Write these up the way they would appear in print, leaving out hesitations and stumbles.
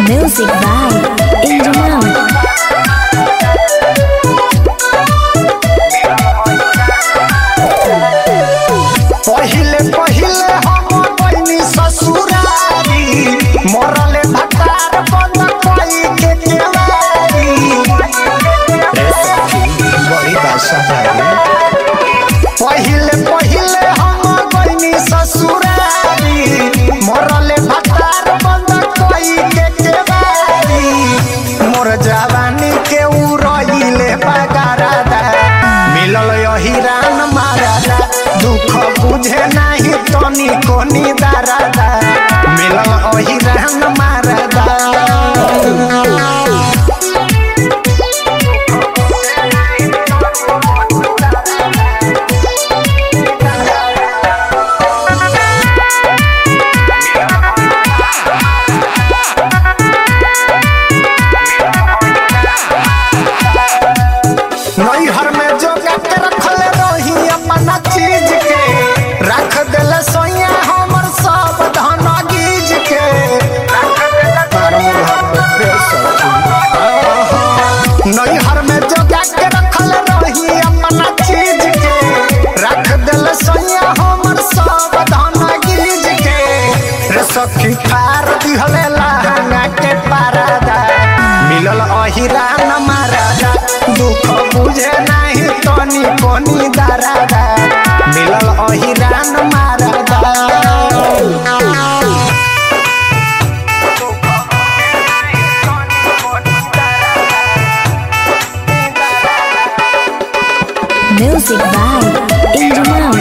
Music by Injunam. पहिले पहिले हम बनी ससुरारी मरले भतार बंद कोई के केवारी बड़ी भाषा है। पहिले पहिले हम बनी ससुरारी मरले भतार बंद कोई के केवारी मोर जवानी के उड़इले बगारादा मिलल यहिरान मारादा दुख बुझे नाही तनी कोनी दारादा मिलल अहिरान मारादा नैहर में जोगा के रखल रही अपना चीज के रख दिल सोया हमर सब धन गीज के नैहर में जोगा के रखल रही अपना चीज के रख दिल सोया हमर सब धन गीज के रे सखी फार दिहले लहंगा के पारादा मिलल अहिरान मारादा दुख बुझे नाही तनी कोनी दारादा मिलल अहिरान मारादा Music by Injunam.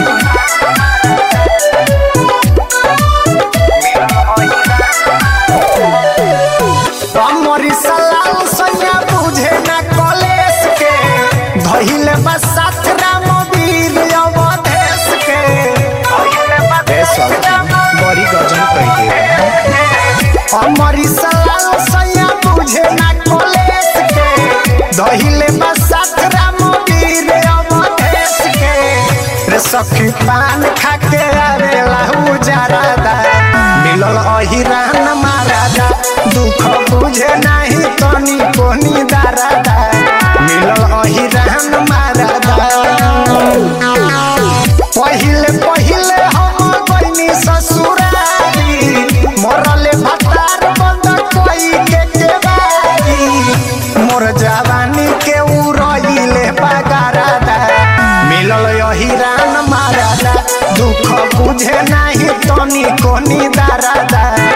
हमरी सलाल सैया बुझे ना कॉलेज के धइले बस साथ राम वीर अवधेश के बड़ी गजन कह दे हमरी सलाल सैया बुझे ना कॉलेज के धइले बस साथ राम वीर अवधेश के रे सखी पान खा के आवेला उजारादा मिलल अहिरान मारादा दुख बुझे नाही तनी कोनी दारादा मिलल अहिरान मारादा पहिले पहिले हम बनी ससुरारी मरले भतार बंद कोई के केवारी मोर जवानी के उड़इले बगारादा मिलल अहिरान मारादा दुख बुझे नाही तनी कोनी दारादा